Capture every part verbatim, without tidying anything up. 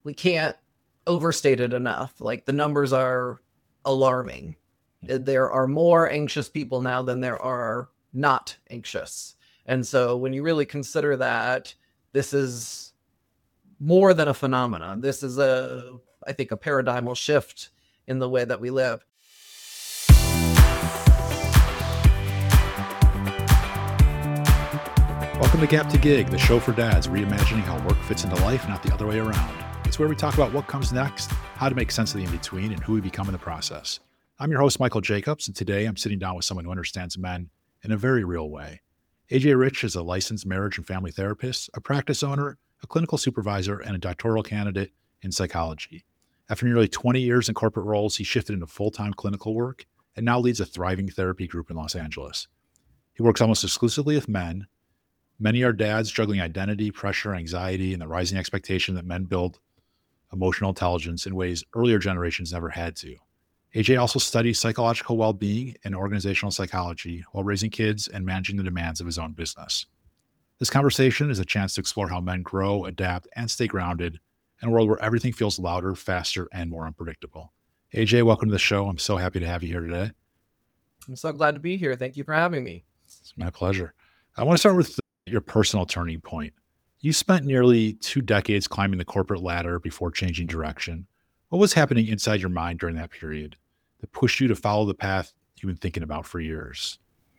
we can't overstate it enough. Like the numbers are alarming. There are more anxious people now than there are not anxious. And so when you really consider that, this is more than a phenomenon. This is a, I think, a paradigmal shift in the way that we live. Welcome to Gap to Gig, the show for dads, reimagining how work fits into life, not the other way around. It's where we talk about what comes next, how to make sense of the in-between, and who we become in the process. I'm your host, Michael Jacobs, and today I'm sitting down with someone who understands men in a very real way. A J Rich is a licensed marriage and family therapist, a practice owner, a clinical supervisor, and a doctoral candidate in psychology. After nearly twenty years in corporate roles, he shifted into full-time clinical work and now leads a thriving therapy group in Los Angeles. He works almost exclusively with men. Many are dads juggling identity, pressure, anxiety, and the rising expectation that men build emotional intelligence in ways earlier generations never had to. A J also studies psychological well-being and organizational psychology while raising kids and managing the demands of his own business. This conversation is a chance to explore how men grow, adapt, and stay grounded in a world where everything feels louder, faster, and more unpredictable. A J, welcome to the show. I'm so happy to have you here today. I'm so glad to be here. Thank you for having me. It's my pleasure. I want to start with your personal turning point. You spent nearly two decades climbing the corporate ladder before changing direction. What was happening inside your mind during that period that pushed you to follow the path you've been thinking about for years?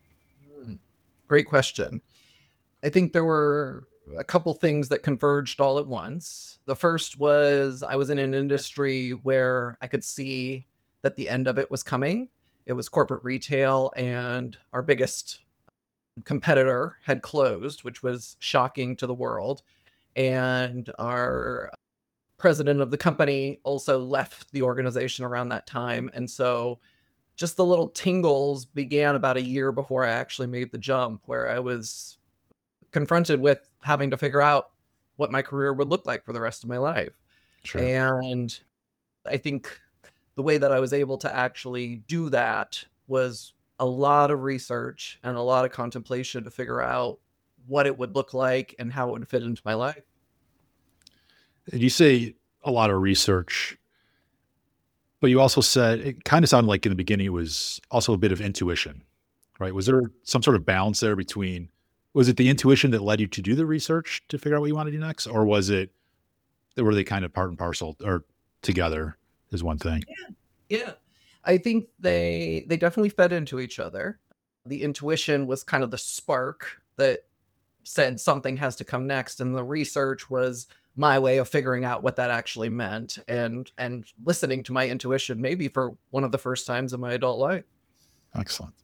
Great question. I think there were a couple things that converged all at once. The first was I was in an industry where I could see that the end of it was coming. It was corporate retail, and our biggest competitor had closed, which was shocking to the world. And our president of the company also left the organization around that time. And so just the little tingles began about a year before I actually made the jump, where I was confronted with having to figure out what my career would look like for the rest of my life. Sure. And I think the way that I was able to actually do that was a lot of research and a lot of contemplation to figure out what it would look like and how it would fit into my life. And you say a lot of research, but you also said, it kind of sounded like in the beginning, it was also a bit of intuition, right? Was there some sort of balance there between, was it the intuition that led you to do the research to figure out what you wanted to do next? Or was it, were they kind of part and parcel or together is one thing? Yeah. Yeah. I think they they definitely fed into each other. The intuition was kind of the spark that said something has to come next, and the research was my way of figuring out what that actually meant and and listening to my intuition maybe for one of the first times in my adult life. Excellent.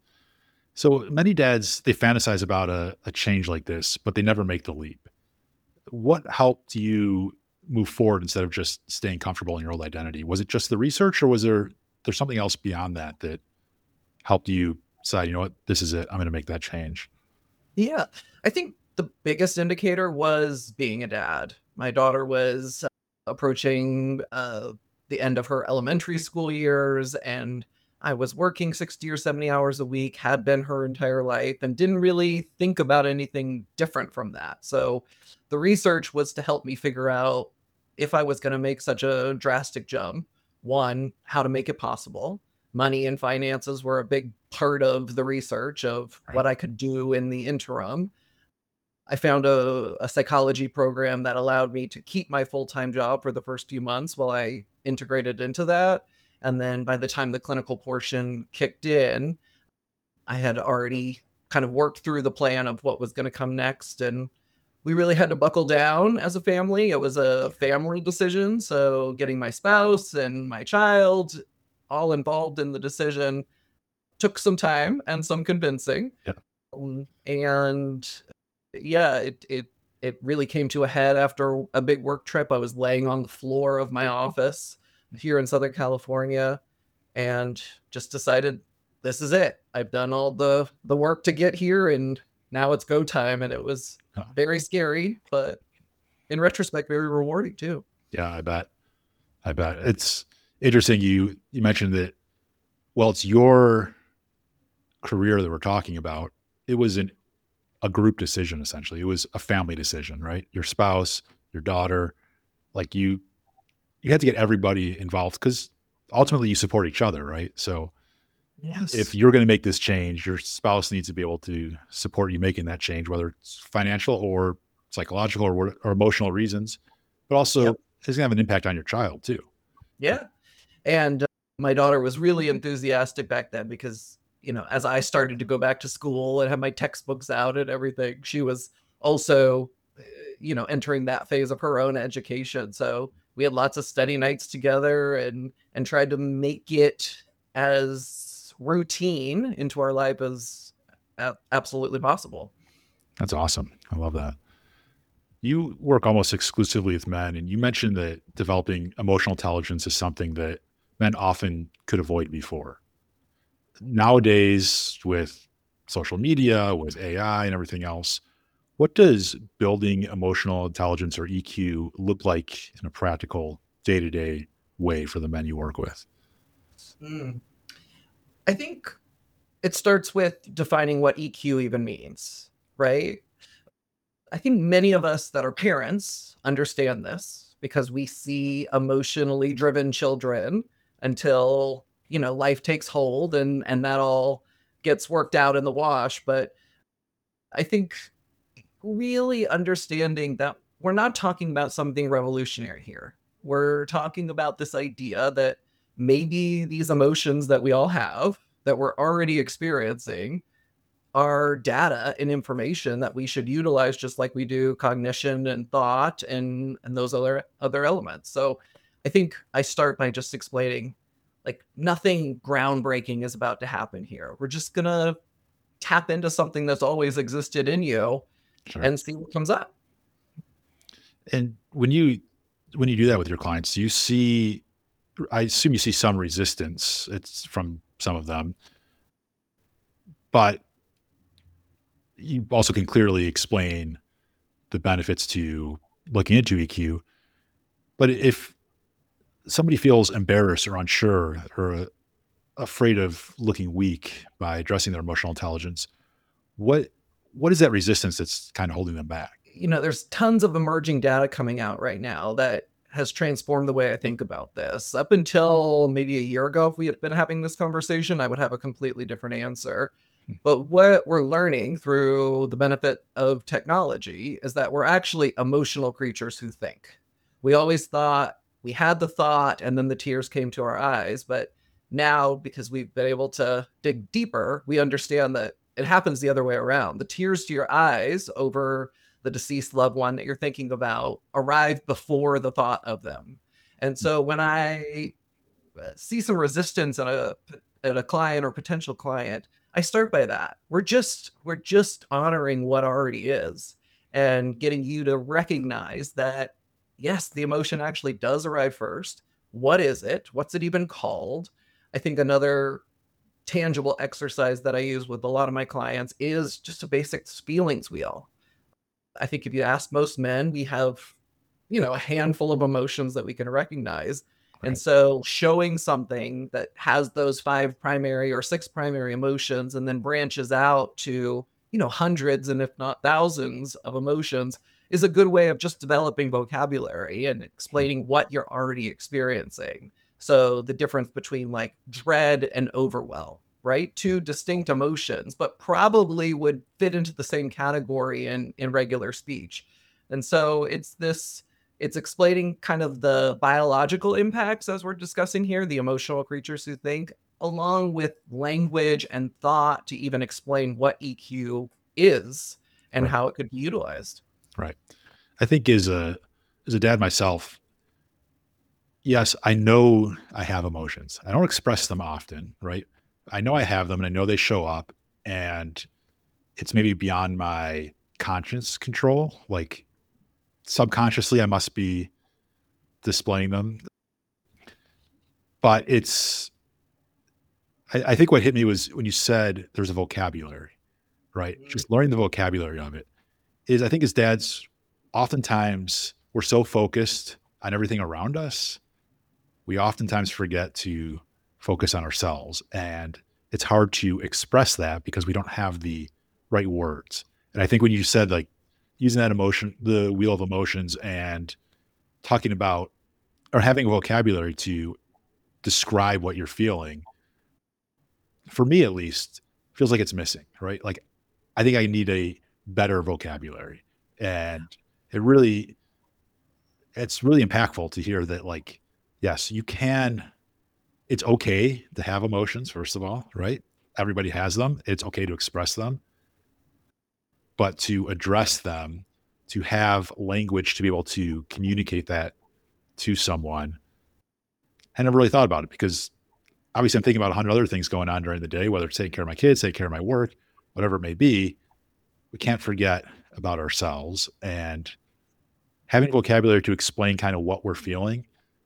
So many dads, they fantasize about a, a change like this, but they never make the leap. What helped you move forward instead of just staying comfortable in your old identity? Was it just the research, or was there there's something else beyond that that helped you decide, you know what, this is it, I'm going to make that change? Yeah, I think the biggest indicator was being a dad. My daughter was approaching uh, the end of her elementary school years, and I was working sixty or seventy hours a week, had been her entire life, and didn't really think about anything different from that. So the research was to help me figure out if I was going to make such a drastic jump. One, how to make it possible. Money and finances were a big part of the research of Right. what I could do in the interim. I found a, a psychology program that allowed me to keep my full-time job for the first few months while I integrated into that. And then by the time the clinical portion kicked in, I had already kind of worked through the plan of what was going to come next. And we really had to buckle down as a family. It was a family decision. So getting my spouse and my child all involved in the decision took some time and some convincing. Yeah. Um, and yeah, it, it, it really came to a head after a big work trip. I was laying on the floor of my office here in Southern California and just decided this is it. I've done all the, the work to get here, and now it's go time. And it was very scary, but in retrospect, very rewarding too. Yeah, I bet. I bet. It's interesting. You, you mentioned that, well, it's your career that we're talking about. It was an, a group decision, essentially. It was a family decision, right? Your spouse, your daughter, like you you had to get everybody involved because ultimately you support each other, right? So if Yes. you're going to make this change, your spouse needs to be able to support you making that change, whether it's financial or psychological or, what- or emotional reasons, but also Yep. it's going to have an impact on your child too. Yeah. And uh, my daughter was really enthusiastic back then because, you know, as I started to go back to school and have my textbooks out and everything, she was also, uh, you know, entering that phase of her own education. So we had lots of study nights together and and tried to make it as routine into our life as a- absolutely possible. That's awesome. I love that. You work almost exclusively with men, and you mentioned that developing emotional intelligence is something that men often could avoid before. Nowadays, with social media, with A I, and everything else, what does building emotional intelligence or E Q look like in a practical day to day way for the men you work with? Mm. I think it starts with defining what E Q even means, right? I think many of us that are parents understand this because we see emotionally driven children until, you know, life takes hold and and that all gets worked out in the wash, but I think really understanding that we're not talking about something revolutionary here. We're talking about this idea that maybe these emotions that we all have that we're already experiencing are data and information that we should utilize just like we do cognition and thought and and those other other elements. So I think I start by just explaining like nothing groundbreaking is about to happen here. We're just going to tap into something that's always existed in you Sure. and see what comes up. And when you when you do that with your clients, do you see I assume you see some resistance. It's from some of them, but you also can clearly explain the benefits to looking into E Q. But if somebody feels embarrassed or unsure or uh, afraid of looking weak by addressing their emotional intelligence, what what is that resistance that's kind of holding them back? You know, there's tons of emerging data coming out right now that has transformed the way I think about this. Up until maybe a year ago, if we had been having this conversation, I would have a completely different answer. But what we're learning through the benefit of technology is that we're actually emotional creatures who think. We always thought we had the thought and then the tears came to our eyes. But now, because we've been able to dig deeper, we understand that it happens the other way around. The tears to your eyes over the deceased loved one that you're thinking about arrived before the thought of them. And so when I uh, see some resistance in a in a client or potential client, I start by that. We're just we're just honoring what already is and getting you to recognize that yes, the emotion actually does arrive first. What is it? What's it even called? I think another tangible exercise that I use with a lot of my clients is just a basic feelings wheel. I think if you ask most men, we have, you know, a handful of emotions that we can recognize. And Right. so showing something that has those five primary or six primary emotions and then branches out to, you know, hundreds and if not thousands of emotions is a good way of just developing vocabulary and explaining what you're already experiencing. So the difference between like dread and overwhelm, right? Two distinct emotions, but probably would fit into the same category in in regular speech. And so it's this it's explaining kind of the biological impacts as we're discussing here, the emotional creatures who think, along with language and thought to even explain what E Q is and Right. how it could be utilized. Right. I think as a as a dad myself, yes, I know I have emotions. I don't express them often, right? I know I have them and I know they show up and it's maybe beyond my conscious control. Like subconsciously I must be displaying them. But it's I, I think what hit me was when you said there's a vocabulary, right? Mm. Just learning the vocabulary of it is I think as dads, oftentimes we're so focused on everything around us, we oftentimes forget to focus on ourselves. And it's hard to express that because we don't have the right words. And I think when you said like using that emotion, the wheel of emotions and talking about or having a vocabulary to describe what you're feeling, for me at least, feels like it's missing, right? Like I think I need a better vocabulary. And it really, it's really impactful to hear that, like, yes, you can, it's okay to have emotions, first of all, right? Everybody has them. It's okay to express them, but to address them, to have language to be able to communicate that to someone. I never really thought about it because obviously I'm thinking about a hundred other things going on during the day, whether it's taking care of my kids, taking care of my work, whatever it may be. We can't forget about ourselves, and having vocabulary to explain kind of what we're feeling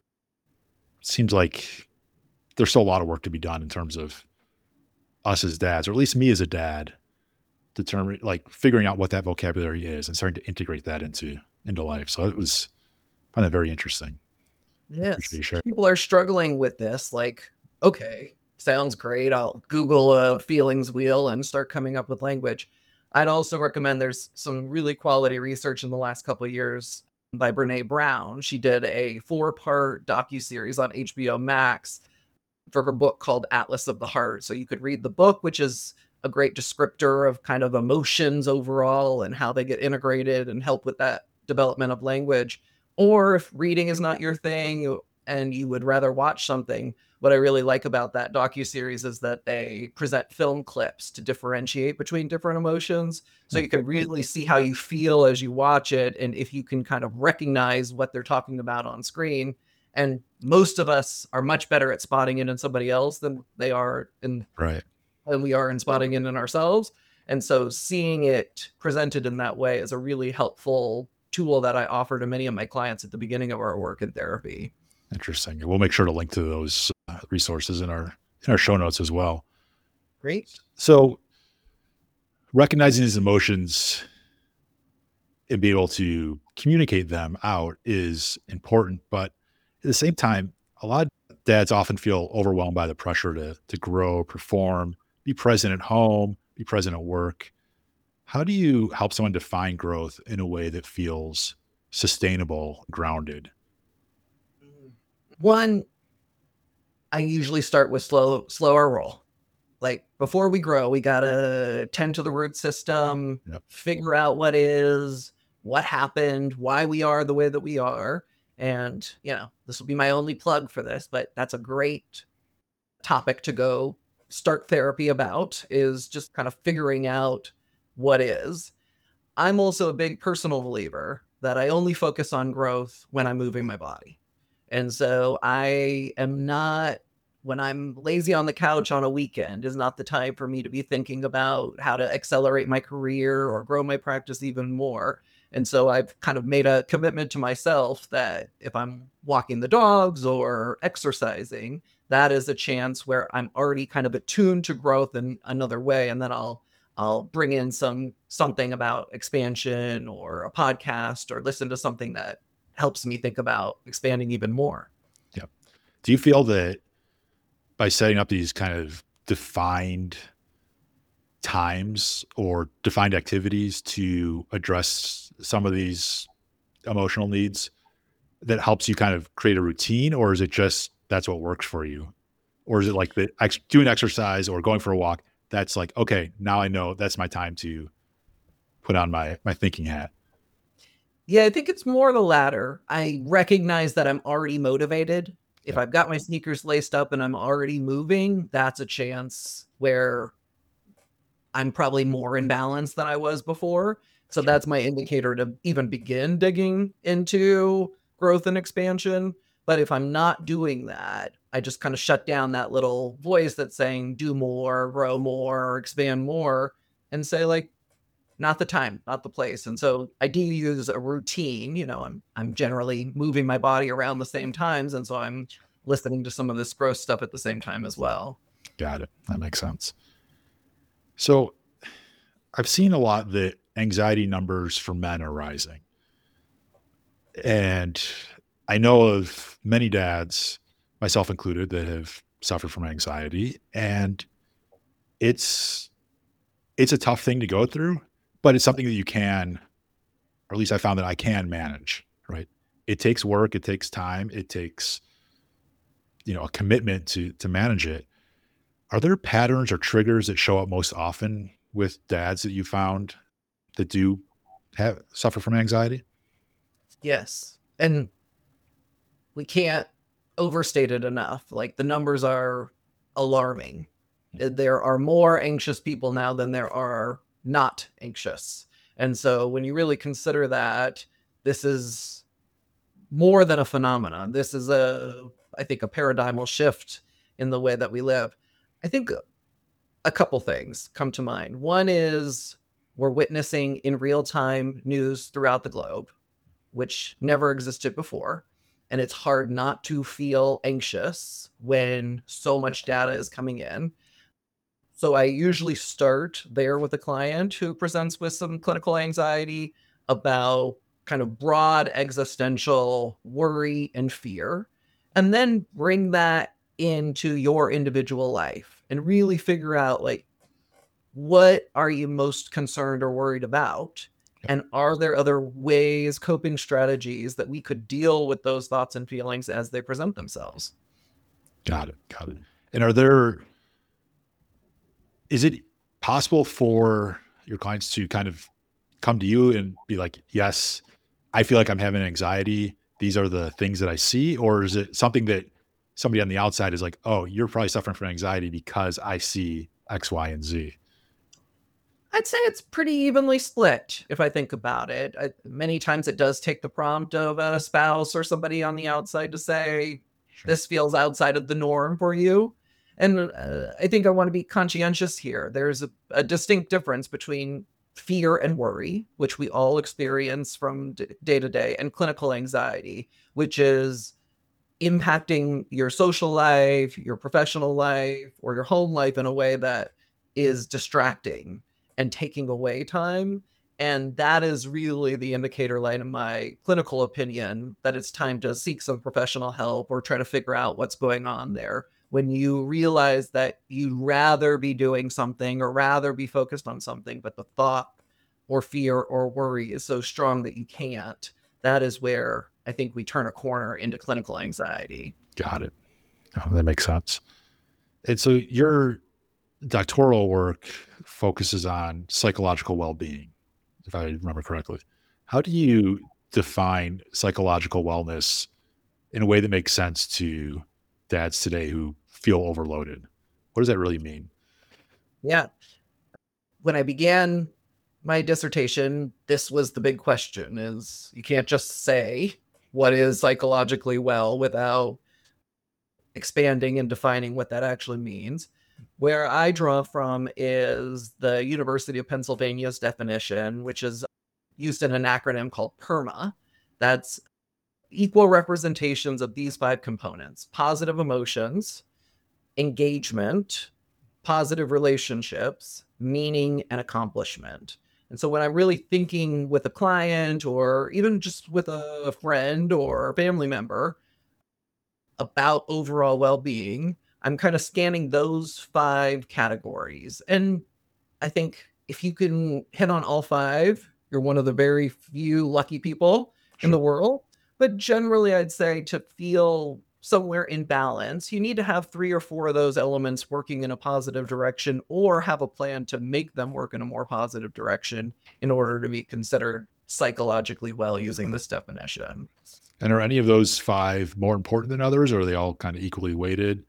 seems like there's still a lot of work to be done in terms of us as dads, or at least me as a dad, determine like figuring out what that vocabulary is and starting to integrate that into into life. So it was I find that very interesting. Appreciate Yes. you sharing. People are struggling with this. Like, okay, sounds great. I'll Google a feelings wheel and start coming up with language. I'd also recommend there's some really quality research in the last couple of years by Brene Brown. She did a four-part docuseries on H B O Max for her book called Atlas of the Heart. So you could read the book, which is a great descriptor of kind of emotions overall and how they get integrated and help with that development of language. Or if reading is not your thing and you would rather watch something, what I really like about that docuseries is that they present film clips to differentiate between different emotions. So you can really see how you feel as you watch it, and if you can kind of recognize what they're talking about on screen. And most of us are much better at spotting it in somebody else than they are in Right. than we are in spotting it in ourselves. And so seeing it presented in that way is a really helpful tool that I offer to many of my clients at the beginning of our work in therapy. Interesting. We'll make sure to link to those uh, resources in our in our show notes as well. Great. So recognizing these emotions and be able to communicate them out is important, but at the same time, a lot of dads often feel overwhelmed by the pressure to to grow, perform, be present at home, be present at work. How do you help someone define growth in a way that feels sustainable, grounded? One, I usually start with slow, slower roll. Like before we grow, we gotta tend to the root system, Yep. figure out what is, what happened, why we are the way that we are. And, you know, this will be my only plug for this, but that's a great topic to go start therapy about, is just kind of figuring out what is. I'm also a big personal believer that I only focus on growth when I'm moving my body. And so I am not, when I'm lazy on the couch on a weekend, is not the time for me to be thinking about how to accelerate my career or grow my practice even more. And so I've kind of made a commitment to myself that if I'm walking the dogs or exercising, that is a chance where I'm already kind of attuned to growth in another way. And then I'll I'll bring in some something about expansion or a podcast or listen to something that helps me think about expanding even more. Yep. Do you feel that by setting up these kind of defined times or defined activities to address some of these emotional needs, that helps you kind of create a routine, or is it just that's what works for you? Or is it like the ex- doing exercise or going for a walk? That's like, okay, now I know that's my time to put on my my thinking hat. Yeah, I think it's more the latter. I recognize that I'm already motivated. If Yep. I've got my sneakers laced up and I'm already moving, that's a chance where I'm probably more in balance than I was before. So Sure. that's my indicator to even begin digging into growth and expansion. But if I'm not doing that, I just kind of shut down that little voice that's saying, do more, grow more, expand more, and say, like, not the time, not the place. And so I do use a routine. You know, I'm I'm generally moving my body around the same times. And so I'm listening to some of this growth stuff at the same time as well. Got it. That makes sense. So I've seen a lot that anxiety numbers for men are rising. And I know of many dads, myself included, that have suffered from anxiety. And it's it's a tough thing to go through, but it's something that you can, or at least I found that I can manage, right? it takes work, it takes time, it takes, you know, a commitment to to manage it. Are there patterns or triggers that show up most often with dads that you found that do have suffer from anxiety? Yes. And we can't overstate it enough. Like the numbers are alarming. Uh, There are more anxious people now than there are not anxious. And so when you really consider that, this is more than a phenomenon. This is a, I think, a paradigmal shift in the way that we live. I think a couple things come to mind. One is we're witnessing in real time news throughout the globe, which never existed before. And it's hard not to feel anxious when so much data is coming in. So I usually start there with a client who presents with some clinical anxiety about kind of broad existential worry and fear, and then bring that into your individual life and really figure out like, what are you most concerned or worried about? And are there other ways, coping strategies that we could deal with those thoughts and feelings as they present themselves? Got it. Got it. And are there is it possible for your clients to kind of come to you and be like, yes, I feel like I'm having anxiety. These are the things that I see. Or is it something that somebody on the outside is like, oh, you're probably suffering from anxiety because I see X, Y, and Z? I'd say it's pretty evenly split if I think about it. I, many times it does take the prompt of a spouse or somebody on the outside to say, Sure. this feels outside of the norm for you. And uh, I think I want to be conscientious here. There's a, a distinct difference between fear and worry, which we all experience from d- day to day, and clinical anxiety, which is impacting your social life, your professional life, or your home life in a way that is distracting and taking away time. And that is really the indicator light in my clinical opinion that it's time to seek some professional help or try to figure out what's going on there. When you realize that you'd rather be doing something or rather be focused on something, but the thought or fear or worry is so strong that you can't, that is where I think we turn a corner into clinical anxiety. Got it. Oh, that makes sense. And so your doctoral work focuses on psychological well-being, if I remember correctly. How do you define psychological wellness in a way that makes sense to dads today who feel overloaded? What does that really mean? Yeah. When I began my dissertation, this was the big question is you can't just say what is psychologically well without expanding and defining what that actually means. Where I draw from is the University of Pennsylvania's definition, which is used in an acronym called PERMA. That's equal representations of these five components: positive emotions, engagement, positive relationships, meaning, and accomplishment. And so when I'm really thinking with a client or even just with a friend or family member about overall well-being, I'm kind of scanning those five categories. And I think if you can hit on all five, you're one of the very few lucky people in Sure. the world. But generally, I'd say to feel somewhere in balance, you need to have three or four of those elements working in a positive direction or have a plan to make them work in a more positive direction in order to be considered psychologically well using this definition. And are any of those five more important than others, or are they all kind of equally weighted?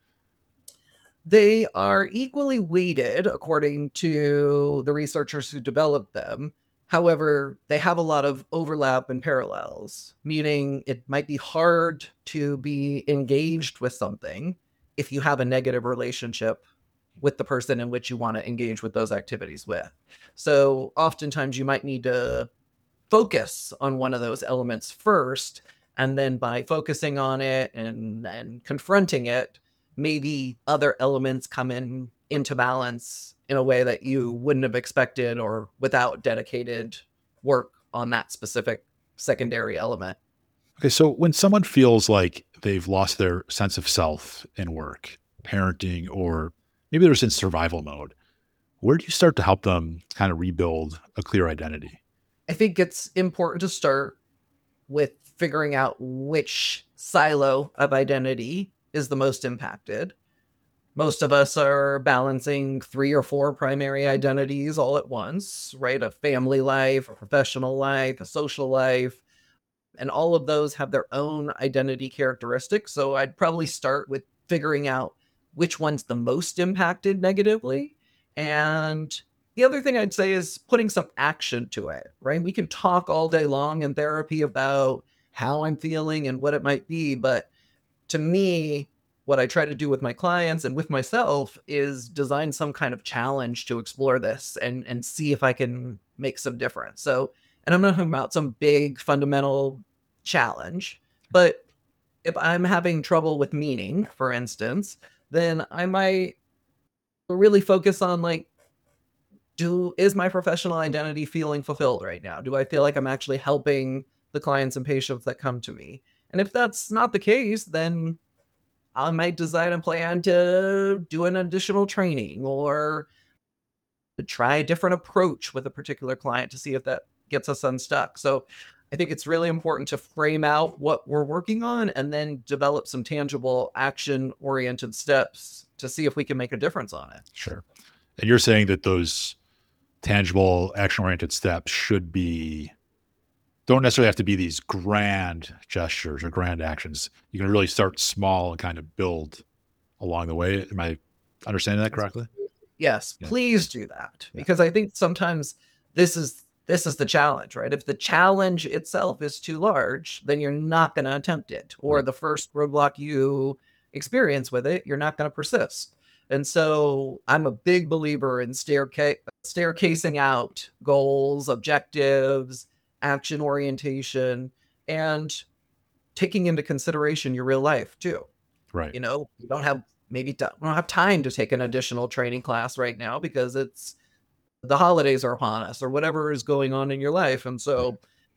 They are equally weighted according to the researchers who developed them. However, they have a lot of overlap and parallels, meaning it might be hard to be engaged with something if you have a negative relationship with the person in which you want to engage with those activities with. So oftentimes you might need to focus on one of those elements first, and then by focusing on it and and confronting it, maybe other elements come in into balance in a way that you wouldn't have expected or without dedicated work on that specific secondary element. Okay, so when someone feels like they've lost their sense of self in work, parenting, or maybe they're just in survival mode, where do you start to help them kind of rebuild a clear identity? I think it's important to start with figuring out which silo of identity is the most impacted. Most of us are balancing three or four primary identities all at once, right? A family life, a professional life, a social life, and all of those have their own identity characteristics. So I'd probably start with figuring out which one's the most impacted negatively. And the other thing I'd say is putting some action to it, right? We can talk all day long in therapy about how I'm feeling and what it might be. But to me, what I try to do with my clients and with myself is design some kind of challenge to explore this and, and see if I can make some difference. So, and I'm not talking about some big fundamental challenge, but if I'm having trouble with meaning, for instance, then I might really focus on like, do is my professional identity feeling fulfilled right now? Do I feel like I'm actually helping the clients and patients that come to me? And if that's not the case, then I might design a plan to do an additional training or to try a different approach with a particular client to see if that gets us unstuck. So I think it's really important to frame out what we're working on and then develop some tangible action oriented steps to see if we can make a difference on it. Sure. And you're saying that those tangible action oriented steps should be, don't necessarily have to be these grand gestures or grand actions. You can really start small and kind of build along the way. Am I understanding that correctly? Yes, Yeah. please do that, Yeah. because I think sometimes this is this is the challenge, right? If the challenge itself is too large, then you're not going to attempt it, or Right. the first roadblock you experience with it, you're not going to persist. And so I'm a big believer in staircase staircasing out goals, objectives, action orientation, and taking into consideration your real life too. Right. You know, you don't have maybe t- we don't have time to take an additional training class right now because it's the holidays are upon us or whatever is going on in your life. And so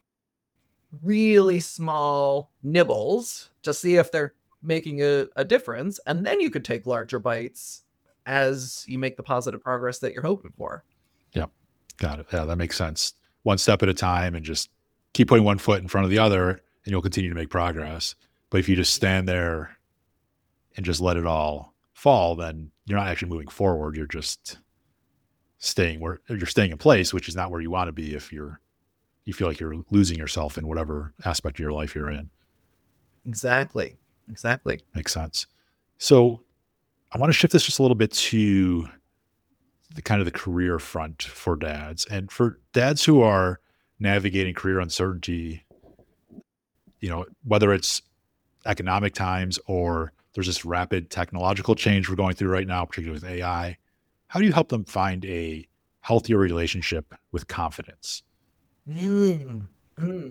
really small nibbles to see if they're making a, a difference. And then you could take larger bites as you make the positive progress that you're hoping for. Yeah. Got it. Yeah, that makes sense. One step at a time and just keep putting one foot in front of the other and you'll continue to make progress. But if you just stand there and just let it all fall, then you're not actually moving forward. You're just staying where you're staying in place, which is not where you want to be if you're you feel like you're losing yourself in whatever aspect of your life you're in. Exactly. Exactly. Makes sense. So I want to shift this just a little bit to the kind of the career front for dads. And for dads who are navigating career uncertainty, you know, whether it's economic times or there's this rapid technological change we're going through right now, particularly with A I, how do you help them find a healthier relationship with confidence? Mm, mm.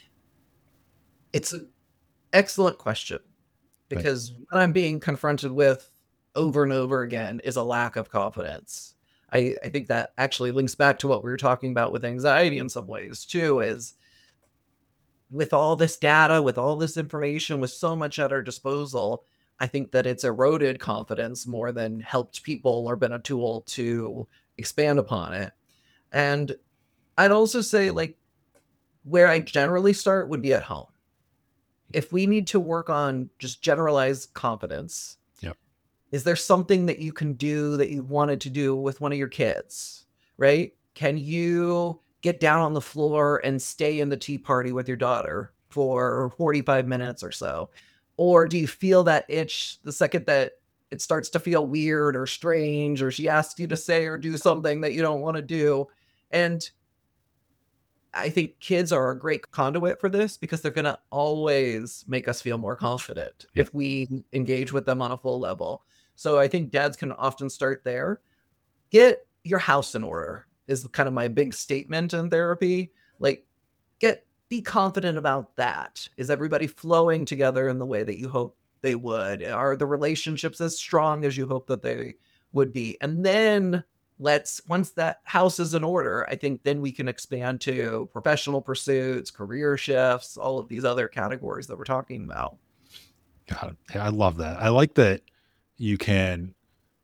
It's an excellent question because what I'm being confronted with over and over again is a lack of confidence. I, I think that actually links back to what we were talking about with anxiety in some ways too, is with all this data, with all this information, with so much at our disposal, I think that it's eroded confidence more than helped people or been a tool to expand upon it. And I'd also say, like, where I generally start would be at home. If we need to work on just generalized confidence, Yep. is there something that you can do that you wanted to do with one of your kids, right? Can you get down on the floor and stay in the tea party with your daughter for forty-five minutes or so? Or do you feel that itch the second that it starts to feel weird or strange, or she asks you to say or do something that you don't want to do? And I think kids are a great conduit for this because they're going to always make us feel more confident Yeah. if we engage with them on a full level. So I think dads can often start there. Get your house in order is kind of my big statement in therapy. Like, get be confident about that. Is everybody flowing together in the way that you hope they would? Are the relationships as strong as you hope that they would be? And then let's, once that house is in order, I think then we can expand to professional pursuits, career shifts, all of these other categories that we're talking about. Got it. Yeah, I love that. I like that you can,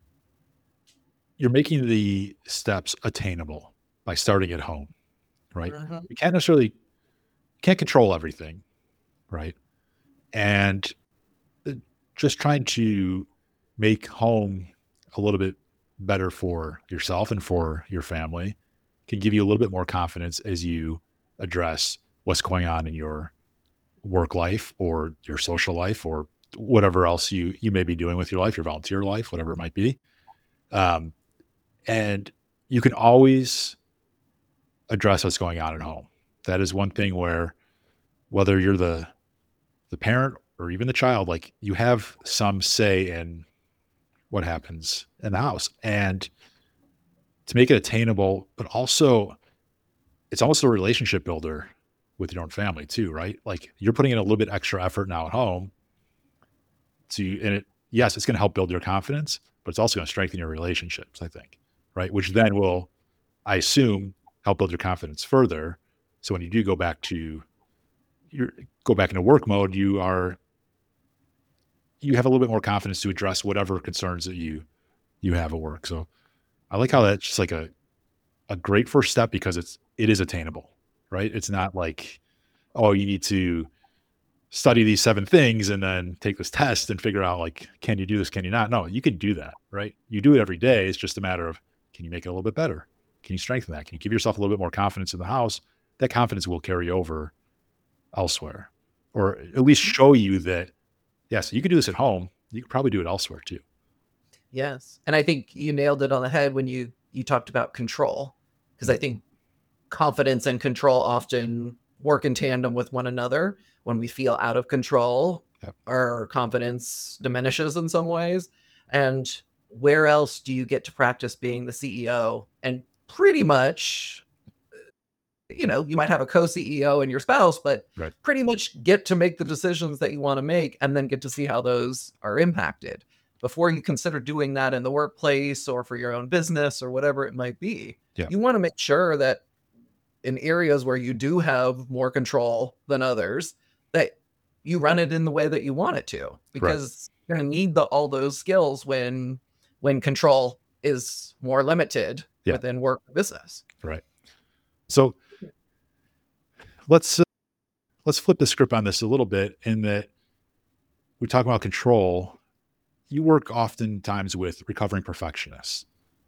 you're making the steps attainable by starting at home, right? Mhm. You can't necessarily, can't control everything. right? And uh, just trying to make home a little bit better for yourself and for your family can give you a little bit more confidence as you address what's going on in your work life or your social life or whatever else you you may be doing with your life, your volunteer life, whatever it might be. Um, and you can always address what's going on at home. That is one thing where whether you're the the parent or even the child, like you have some say in what happens in the house. And to make it attainable, but also it's almost a relationship builder with your own family too, right? Like you're putting in a little bit extra effort now at home to, and it, yes, it's going to help build your confidence, but it's also going to strengthen your relationships, I think, right? Which then will, I assume, help build your confidence further. So when you do go back to your, go back into work mode, you are, you have a little bit more confidence to address whatever concerns that you, you have at work. So I like how that's just like a, a great first step because it's, it is attainable, right? It's not like, oh, you need to study these seven things and then take this test and figure out like, can you do this? Can you not? No, you can do that, right? You do it every day. It's just a matter of, can you make it a little bit better? Can you strengthen that? Can you give yourself a little bit more confidence in the house? That confidence will carry over elsewhere, or at least show you that, yes, you can do this at home. You could probably do it elsewhere too. Yes. And I think you nailed it on the head when you, you talked about control, because I think confidence and control often work in tandem with one another. When we feel out of control, Yep. our confidence diminishes in some ways. And where else do you get to practice being the C E O? And pretty much, you know, you might have a co-C E O and your spouse, but Right. pretty much get to make the decisions that you want to make and then get to see how those are impacted before you consider doing that in the workplace or for your own business or whatever it might be. Yeah. You want to make sure that in areas where you do have more control than others, that you run it in the way that you want it to, because right. you're going to need the, all those skills when, when control is more limited yeah. within work business. Right. So let's, uh, let's flip the script on this a little bit in that we talk about control. You work oftentimes with recovering perfectionists,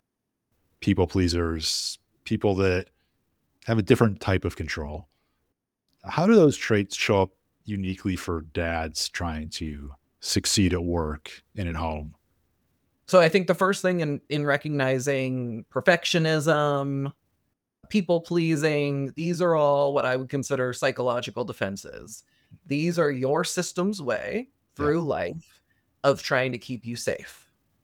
people pleasers, people that have a different type of control. How do those traits show up uniquely for dads trying to succeed at work and at home? So I think the first thing in, in recognizing perfectionism, people pleasing, these are all what I would consider psychological defenses. These are your system's way through yeah. life of trying to keep you safe.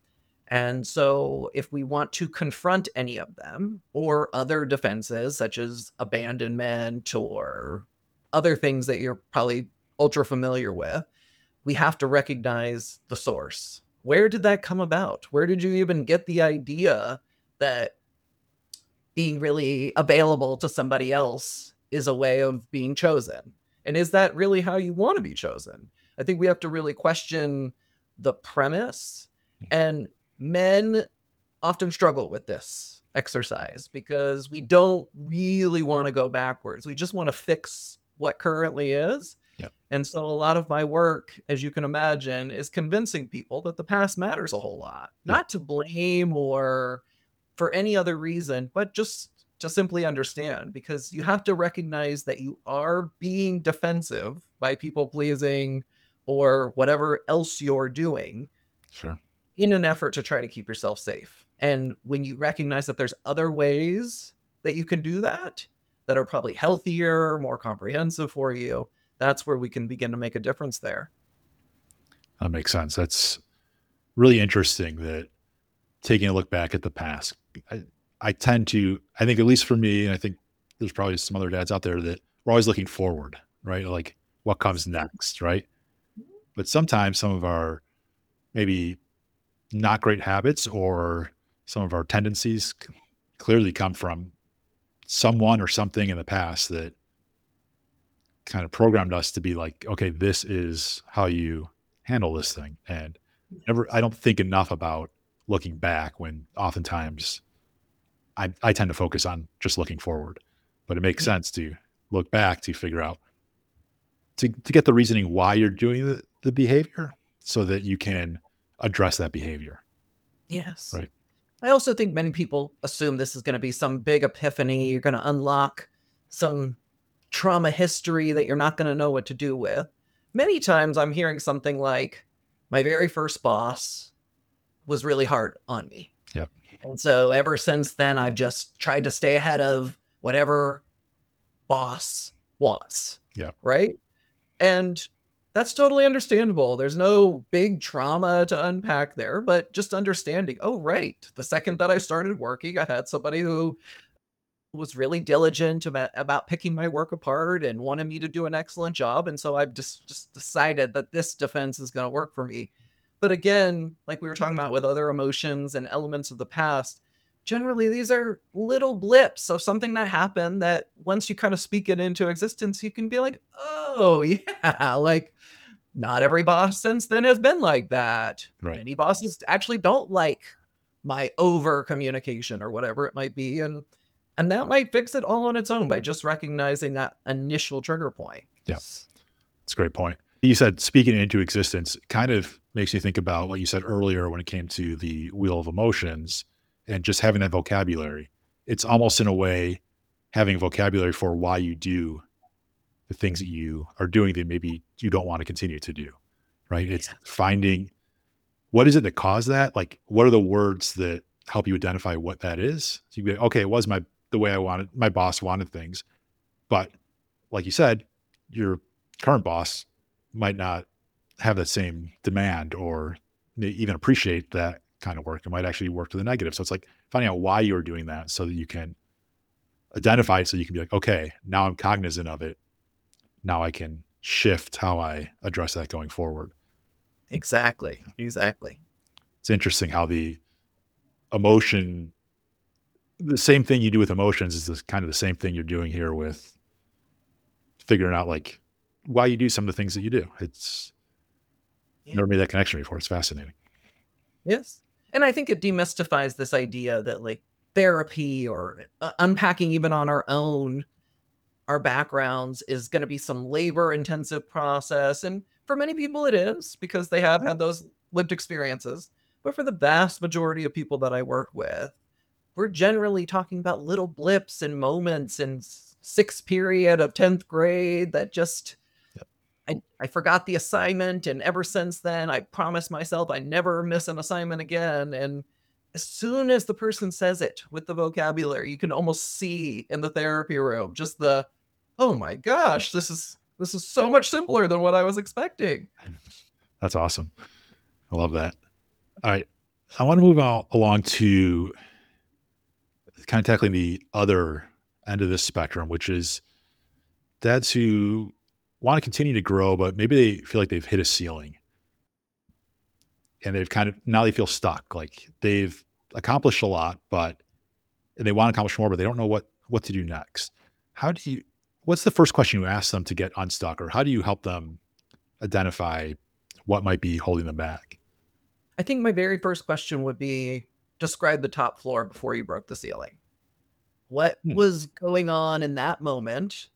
And so if we want to confront any of them or other defenses, such as abandonment or other things that you're probably ultra familiar with, we have to recognize the source. Where did that come about? Where did you even get the idea that being really available to somebody else is a way of being chosen? And is that really how you want to be chosen? I think we have to really question the premise. And men often struggle with this exercise because we don't really want to go backwards. We just want to fix what currently is. Yep. And so a lot of my work, as you can imagine, is convincing people that the past matters a whole lot, Yep. not to blame or for any other reason, but just to simply understand, because you have to recognize that you are being defensive by people pleasing or whatever else you're doing. Sure. In an effort to try to keep yourself safe. And when you recognize that there's other ways that you can do that, that are probably healthier, more comprehensive for you, that's where we can begin to make a difference there. That makes sense. That's really interesting that taking a look back at the past, I, I tend to, I think at least for me, and I think there's probably some other dads out there that we're always looking forward, right? Like what comes next, right? But sometimes some of our maybe not great habits or some of our tendencies clearly come from someone or something in the past that kind of programmed us to be like, okay, this is how you handle this thing. And never, I don't think enough about looking back when oftentimes I, I tend to focus on just looking forward, but it makes sense to look back to figure out to, to get the reasoning why you're doing the, the behavior so that you can address that behavior. Yes. Right. I also think many people assume this is going to be some big epiphany. You're going to unlock some trauma history that you're not going to know what to do with. Many times I'm hearing something like, my very first boss was really hard on me. Yep. And so ever since then, I've just tried to stay ahead of whatever boss wants. Yeah. Right. And that's totally understandable. There's no big trauma to unpack there, but just understanding, oh, right. The second that I started working, I had somebody who was really diligent about, about picking my work apart and wanted me to do an excellent job. And so I've just, just decided that this defense is going to work for me. But again, like we were talking about with other emotions and elements of the past, generally these are little blips of something that happened that once you kind of speak it into existence, you can be like, oh yeah, like not every boss since then has been like that. Right. Many bosses actually don't like my over communication or whatever it might be. And and that might fix it all on its own by just recognizing that initial trigger point. Yeah, that's a great point. You said speaking it into existence kind of makes me think about what you said earlier when it came to the wheel of emotions and just having that vocabulary. It's almost in a way having vocabulary for why you do the things that you are doing that maybe you don't want to continue to do, right? It's finding what is it that caused that? Like, what are the words that help you identify what that is? So you be, okay, it was my, the way I wanted, my boss wanted things, but like you said, your current boss might not have that same demand or even appreciate that kind of work. It might actually work to the negative. So it's like finding out why you're doing that so that you can identify it, so you can be like, okay, now I'm cognizant of it. Now I can shift how I address that going forward. Exactly. Exactly. It's interesting how the emotion, the same thing you do with emotions is this kind of the same thing you're doing here with figuring out like why you do some of the things that you do. It's Yeah. never made that connection before. It's fascinating. Yes. And I think it demystifies this idea that like therapy or uh, unpacking even on our own, our backgrounds is going to be some labor intensive process. And for many people it is because they have had those lived experiences. But for the vast majority of people that I work with, we're generally talking about little blips and moments in sixth period of tenth grade that just, Yep. I, I forgot the assignment. And ever since then, I promised myself I never miss an assignment again. And as soon as the person says it with the vocabulary, you can almost see in the therapy room, just the, oh my gosh, this is, this is so much simpler than what I was expecting. That's awesome. I love that. All right. I want to move on along to kind of tackling the other end of this spectrum, which is dads who want to continue to grow, but maybe they feel like they've hit a ceiling and they've kind of, now they feel stuck. Like they've accomplished a lot, but they want to accomplish more, but they don't know what, what to do next. How do you, what's the first question you ask them to get unstuck, or how do you help them identify what might be holding them back? I think my very first question would be, describe the top floor before you broke the ceiling. What Hmm. was going on in that moment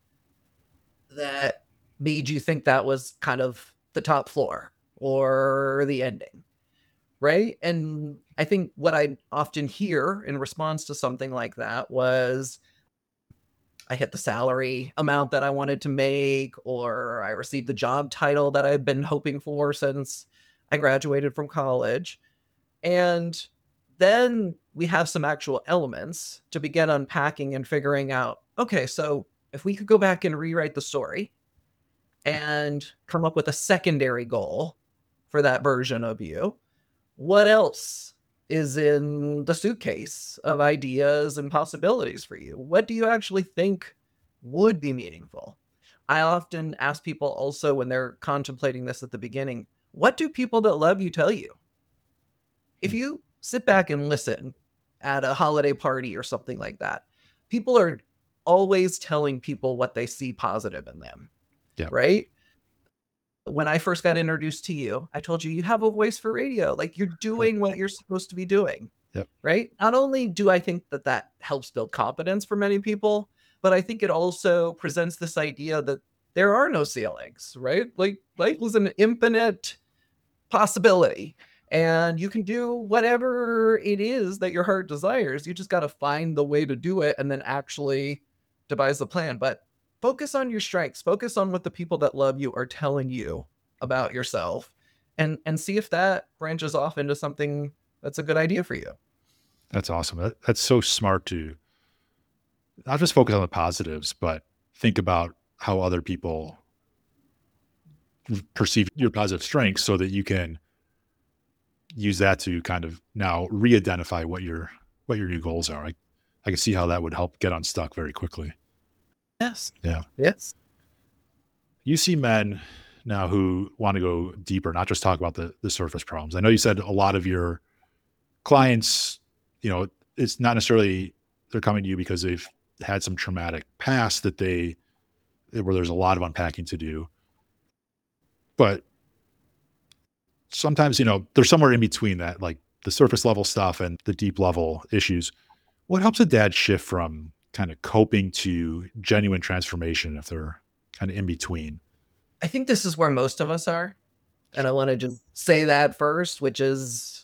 that made you think that was kind of the top floor or the ending? Right. And I think what I often hear in response to something like that was, I hit the salary amount that I wanted to make, or I received the job title that I've been hoping for since I graduated from college. And then we have some actual elements to begin unpacking and figuring out, okay, so if we could go back and rewrite the story and come up with a secondary goal for that version of you, what else is in the suitcase of ideas and possibilities for you? What do you actually think would be meaningful? I often ask people also when they're contemplating this at the beginning, what do people that love you tell you? If you sit back and listen at a holiday party or something like that, people are always telling people what they see positive in them. Yeah. Right? When I first got introduced to you, I told you, you have a voice for radio. Like you're doing what you're supposed to be doing. Yep. Right? Not only do I think that that helps build confidence for many people, but I think it also presents this idea that there are no ceilings, right? Like life is an infinite possibility, and you can do whatever it is that your heart desires. You just got to find the way to do it and then actually devise the plan. But focus on your strengths, focus on what the people that love you are telling you about yourself, and and see if that branches off into something that's a good idea for you. That's awesome. That, that's so smart to not just focus on the positives, but think about how other people perceive your positive strengths so that you can use that to kind of now re-identify what your what your new goals are. I, I can see how that would help get unstuck very quickly. Yes. Yeah. Yes. You see men now who want to go deeper, not just talk about the the surface problems. I know you said a lot of your clients, you know, it's not necessarily they're coming to you because they've had some traumatic past that they where there's a lot of unpacking to do. But sometimes, you know, there's somewhere in between that, like the surface level stuff and the deep level issues. What helps a dad shift from kind of coping to genuine transformation if they're kind of in between? I think this is where most of us are. And I want to just say that first, which is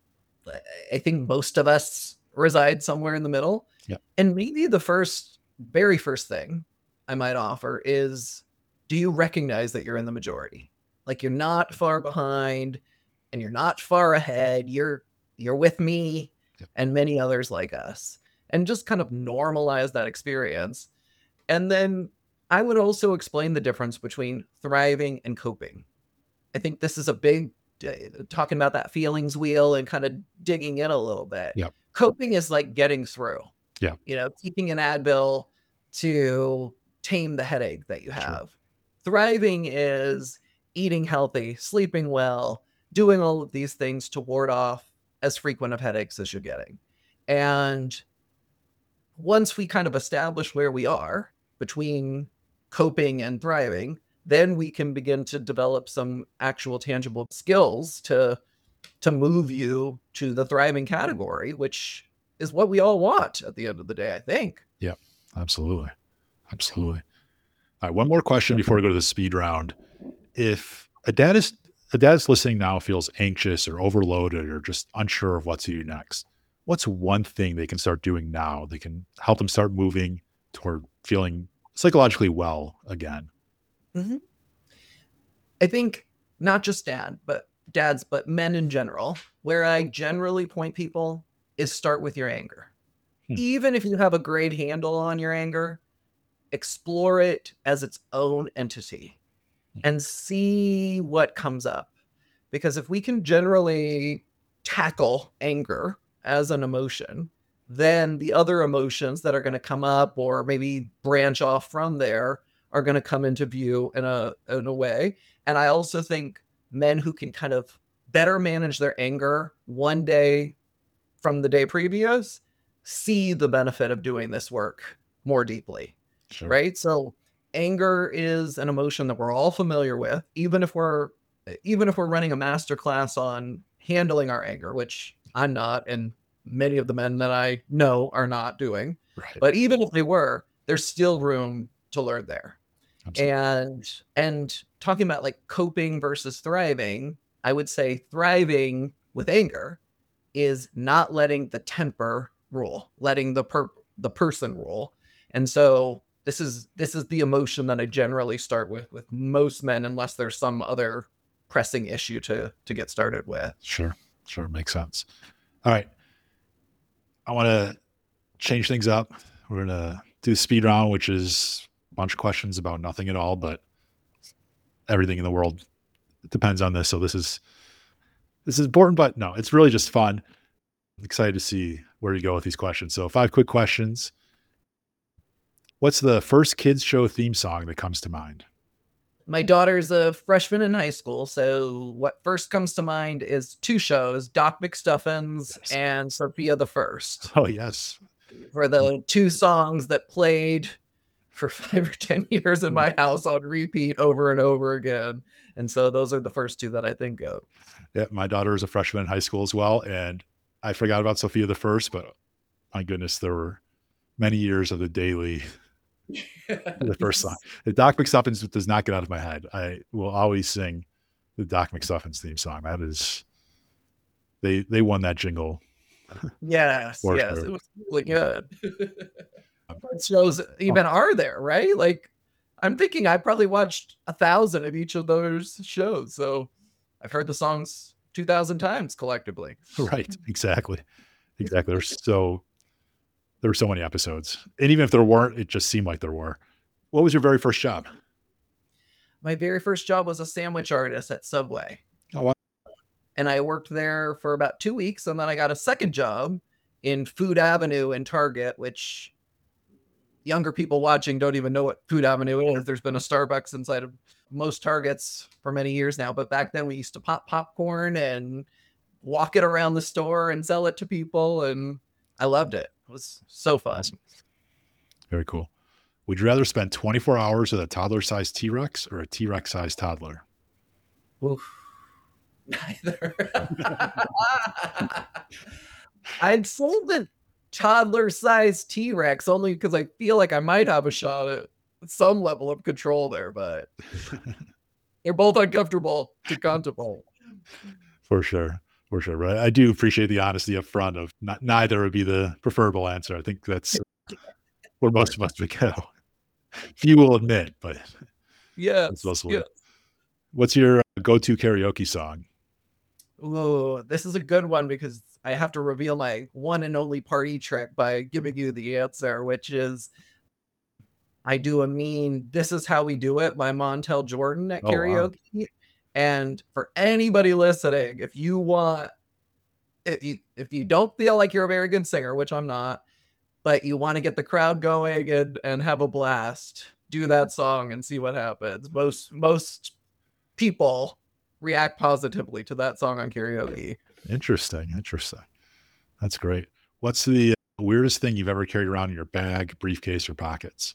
I think most of us reside somewhere in the middle. Yeah. And maybe the first, very first thing I might offer is, do you recognize that you're in the majority? Like you're not far behind and you're not far ahead. You're you're with me Yeah. and many others like us. And just kind of normalize that experience. And then I would also explain the difference between thriving and coping. I think this is a big uh, talking about that feelings wheel and kind of digging in a little bit. Yep. Coping is like getting through. Yeah. You know, keeping an Advil to tame the headache that you have. Sure. Thriving is eating healthy, sleeping well, doing all of these things to ward off as frequent of headaches as you're getting. And once we kind of establish where we are between coping and thriving, then we can begin to develop some actual tangible skills to to move you to the thriving category, which is what we all want at the end of the day, I think. Yeah, absolutely. Absolutely. All right, one more question before we go to the speed round. If a dad is a dad's listening now feels anxious or overloaded or just unsure of what to do next, what's one thing they can start doing now that can help them start moving toward feeling psychologically well again? Mm-hmm. I think not just dad, but dads, but men in general, where I generally point people is start with your anger. Hmm. Even if you have a great handle on your anger, explore it as its own entity and see what comes up. Because if we can generally tackle anger as an emotion, then the other emotions that are going to come up or maybe branch off from there are going to come into view in a in a way. And I also think men who can kind of better manage their anger one day from the day previous see the benefit of doing this work more deeply. Sure. Right? So anger is an emotion that we're all familiar with, even if we're even if we're running a master class on handling our anger, which I'm not, and many of the men that I know are not doing. Right. But even if they were, there's still room to learn there. Absolutely. And and talking about like coping versus thriving, I would say thriving with anger is not letting the temper rule, letting the per the person rule. And so this is this is the emotion that I generally start with with most men, unless there's some other pressing issue to to get started with. Sure. Sure. Makes sense. All right. I want to change things up. We're going to do speed round, which is a bunch of questions about nothing at all, but everything in the world depends on this. So this is, this is important, but no, it's really just fun. I'm excited to see where you go with these questions. So five quick questions. What's the first kids show theme song that comes to mind? My daughter's a freshman in high school, so what first comes to mind is two shows, Doc McStuffins Yes. and Sophia the First, Oh, yes. for the two songs that played for five or ten years in my house on repeat over and over again. And so those are the first two that I think of. Yeah, my daughter is a freshman in high school as well, and I forgot about Sophia the First, but my goodness, there were many years of the daily The first song. Yes. The Doc McStuffins does not get out of my head. I will always sing the Doc McStuffins theme song. That is, they they won that jingle Yes, for yes, sure. it was really good. What shows even are there, right? Like, I'm thinking I probably watched a thousand of each of those shows, so I've heard the songs two thousand times collectively. Right. Exactly. Exactly. There's so there were so many episodes. And even if there weren't, it just seemed like there were. What was your very first job? My very first job was a sandwich artist at Subway, Oh, wow. and I worked there for about two weeks, and then I got a second job in Food Avenue in Target, which younger people watching don't even know what Food Avenue is. There's been a Starbucks inside of most Targets for many years now, but back then we used to pop popcorn and walk it around the store and sell it to people, and I loved it. It was so fun. Awesome. Very cool. Would you rather spend twenty-four hours with a toddler-sized T-Rex or a T-Rex-sized toddler? Oof. Neither. I'd say the toddler-sized T-Rex only because I feel like I might have a shot at some level of control there, but they're both uncomfortable to contemplate. For sure. For sure. Right. I do appreciate the honesty up front of not, neither would be the preferable answer. I think that's where most of us would go. Few will admit, but that's Yes, mostly. yes. What's your uh, go-to karaoke song? Ooh, this is a good one because I have to reveal my one and only party trick by giving you the answer, which is I do a mean "This Is How We Do It" by Montel Jordan at Oh, wow. karaoke. And for anybody listening, if you want, if you if you don't feel like you're a very good singer, which I'm not, but you want to get the crowd going and and have a blast, do that song and see what happens. Most most people react positively to that song on karaoke. Interesting. Interesting. That's great. What's the uh, weirdest thing you've ever carried around in your bag, briefcase, or pockets?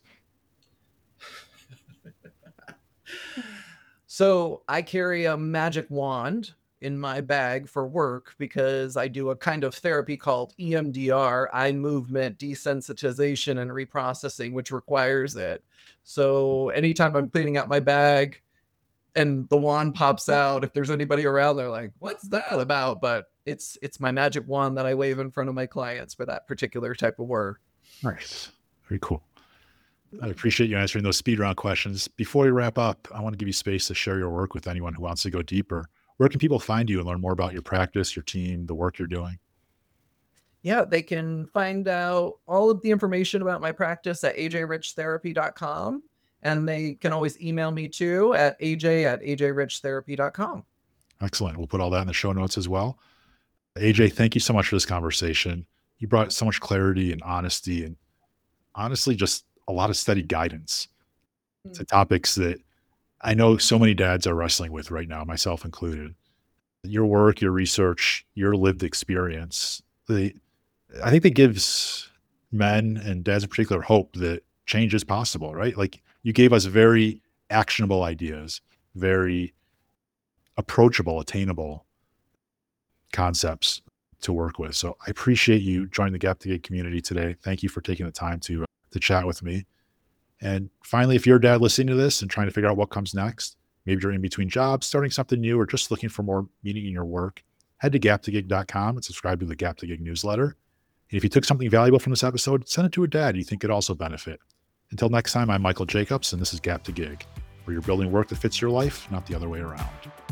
So I carry a magic wand in my bag for work because I do a kind of therapy called E M D R, eye movement desensitization and reprocessing, which requires it. So anytime I'm cleaning out my bag and the wand pops out, if there's anybody around, they're like, "What's that about?" But it's it's my magic wand that I wave in front of my clients for that particular type of work. Nice. Very cool. I appreciate you answering those speed round questions. Before we wrap up, I want to give you space to share your work with anyone who wants to go deeper. Where can people find you and learn more about your practice, your team, the work you're doing? Yeah, they can find out all of the information about my practice at a j rich therapy dot com. And they can always email me too at aj at a j rich therapy dot com. Excellent. We'll put all that in the show notes as well. A J, thank you so much for this conversation. You brought so much clarity and honesty and honestly just a lot of steady guidance to topics that I know so many dads are wrestling with right now, myself included. Your work, your research, your lived experience, the I think that gives men and dads in particular hope that change is possible, right? Like you gave us very actionable ideas, very approachable, attainable concepts to work with. So I appreciate you joining the Gap to Gig community today. Thank you for taking the time to to chat with me. And finally, if you're a dad listening to this and trying to figure out what comes next, maybe you're in between jobs, starting something new, or just looking for more meaning in your work, head to gap to gig dot com and subscribe to the Gap to Gig newsletter. And if you took something valuable from this episode, send it to a dad you think could also benefit. Until next time, I'm Michael Jacobs, and this is Gap to Gig, where you're building work that fits your life, not the other way around.